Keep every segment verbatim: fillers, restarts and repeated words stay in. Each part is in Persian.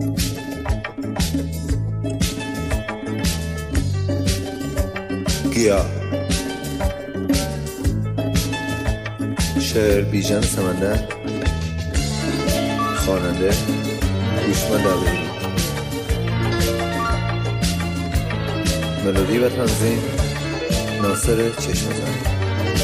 گیا شعر بیژن سمندر، خواننده هوشمند عبدی، ملودی و تنظیم ناصر چشم‌زن.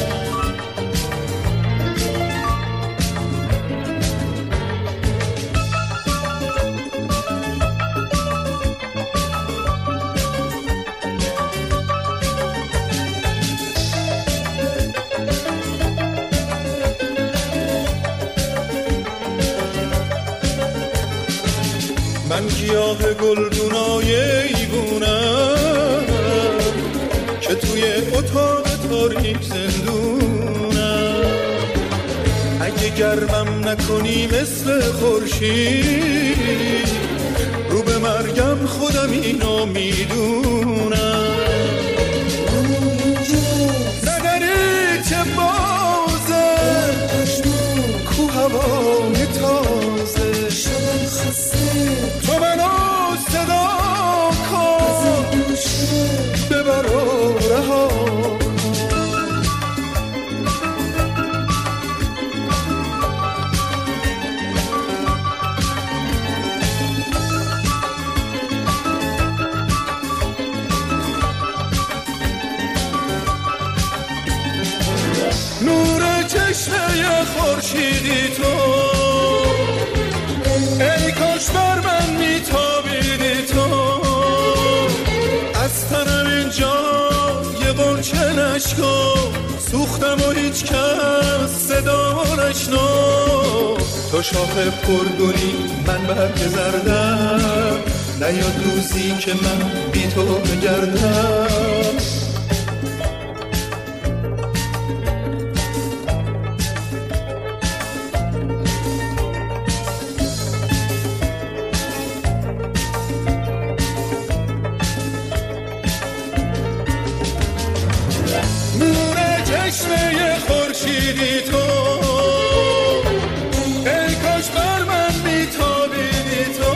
من گیاه گلدونای ایوونم که توی اتاق تاریک زندونم، اگه گرمم نکنی مثل خورشید رو به مرگم خودم اینو میدونم. نداری چه بازه کو هوای تازه شدم خسته، تو منو صدا کن ببر و رها کن. نور چشمه خورشیدی تو، ای کاش بر من میتابیدی تو، از تنم اینجا یه قنچه نشکو، سوختم و هیچ کس صدا نشنو. تو شاخ پرگلی من برگ زردم، نیاد روزی که من بی تو بگردم. چشمه خورشیدی تو، ای کاش بر من میتابیدی تو،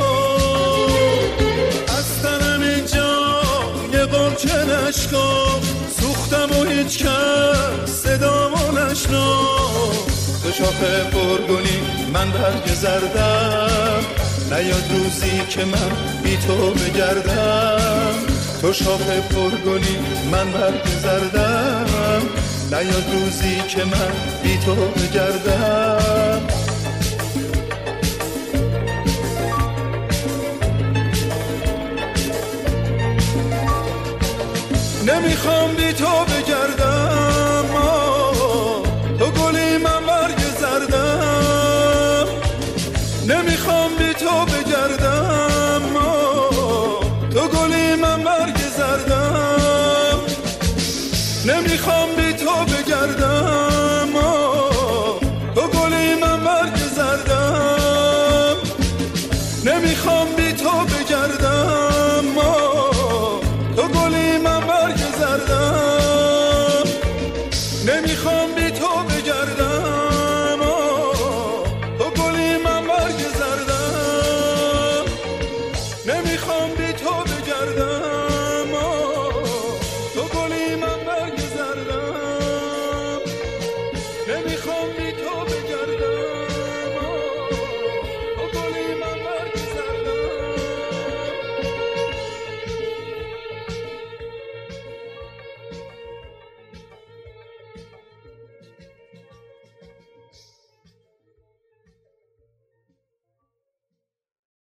از تنم اینجا یه قنچه نشکن، سوختم و هیچ کس صدامو نشنو. تو شاخ پرگلی من برگ زردم، نیاد روزی که من بی تو بگردم. تو شاخ پرگلی من برگ زردم، نیاد روزی که من بی تو بگردم. نمیخوام بی تو بگردم، تو گلی من برگ زردم. نمیخوام بی تو